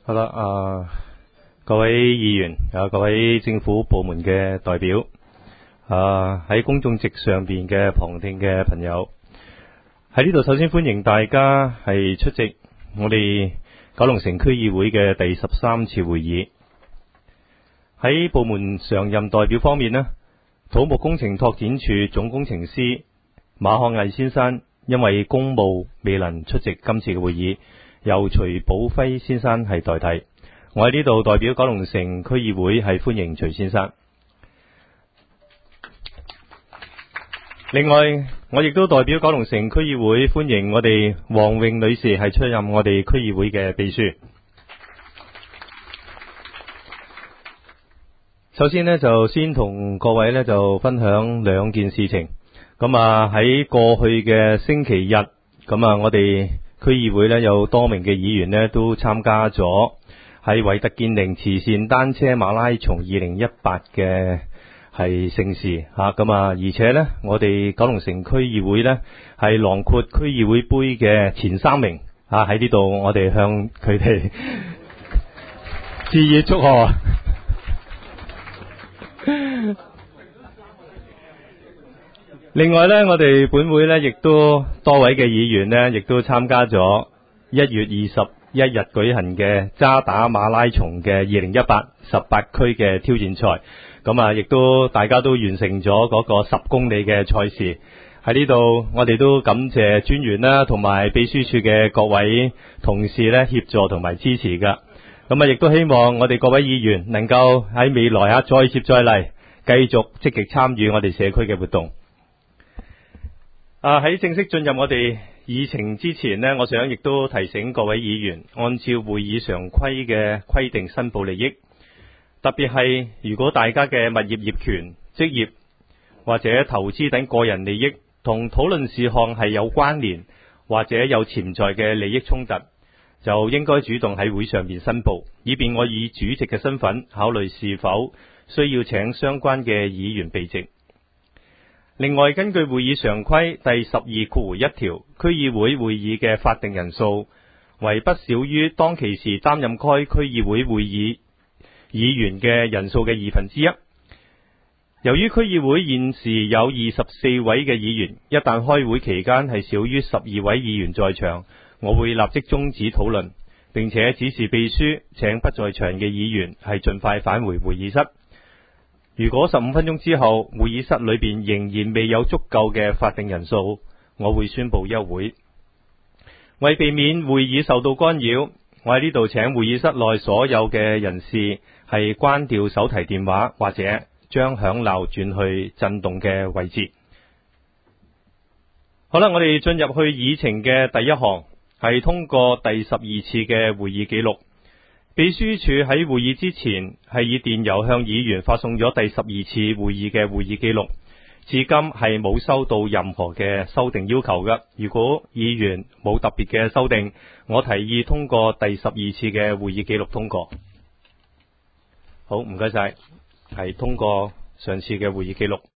好啦，各位議員，各位政府部門嘅代表，喺公眾席上邊嘅旁聽嘅朋友，喺呢度首先歡迎大家係出席我哋九龍城區議會嘅第13次會議。喺部門常任代表方面呢，土木工程拓展處總工程師馬漢毅先生因為公務未能出席今次嘅會議，由徐寶輝先生係代替。我喺呢度代表九龍城區議會係歡迎徐先生。另外，我亦都代表九龍城區議會歡迎我哋黃穎女士係出任我哋區議會嘅秘書。首先呢，就先同各位呢就分享兩件事情。喺過去嘅星期日，我哋區議會呢有多名嘅議員呢都參加咗喺維特健靈慈善單車馬拉松2018嘅係盛事而且呢，我哋九龍城區議會呢係囊括區議會杯嘅前3名喺呢度，我哋向佢哋致以祝賀。另外呢，我哋本會呢亦都多位嘅議員呢亦都參加咗1月21日舉行嘅渣打馬拉松嘅2018 18區嘅挑戰賽。亦都大家都完成咗嗰個10公里嘅賽事。喺呢度我哋都感謝專員啦，同埋秘書處嘅各位同事呢協助同埋支持噶。亦都希望我哋各位議員能夠喺未來再接再厲，繼續積極參與我哋社區嘅活動。喺正式進入我哋議程之前呢，我想亦都提醒各位議員，按照會議常規嘅規定申報利益，特別係如果大家嘅物業業權、職業或者投資等個人利益同討論事項係有關聯，或者有潛在嘅利益衝突，就應該主動喺會上面申報，以便我以主席嘅身份考慮是否需要請相關嘅議員避席。另外，根據會議常規第12(1) 條，區議會會議嘅法定人數為不少於當其時擔任該區議會會議議員嘅人數嘅1/2。由於區議會現時有24位嘅議員，一旦開會期間係少於12位議員在場，我會立即終止討論，並且指示秘書請不在場嘅議員係盡快返回會議室。如果15分鐘之後會議室裏邊仍然未有足夠嘅法定人數，我會宣布休會。為避免會議受到干擾，我喺呢度請會議室內所有嘅人士係關掉手提電話，或者將響鬧轉去震動嘅位置。好啦，我哋進入去議程嘅第一項係通過第12次嘅會議記錄。秘書處喺會議之前係以電郵向議員發送咗第12次會議嘅會議記錄，至今係冇收到任何嘅修訂要求嘅。如果議員冇特別嘅修訂，我提議通過第12次嘅會議記錄通過。好，唔該晒，係通過上次嘅會議記錄。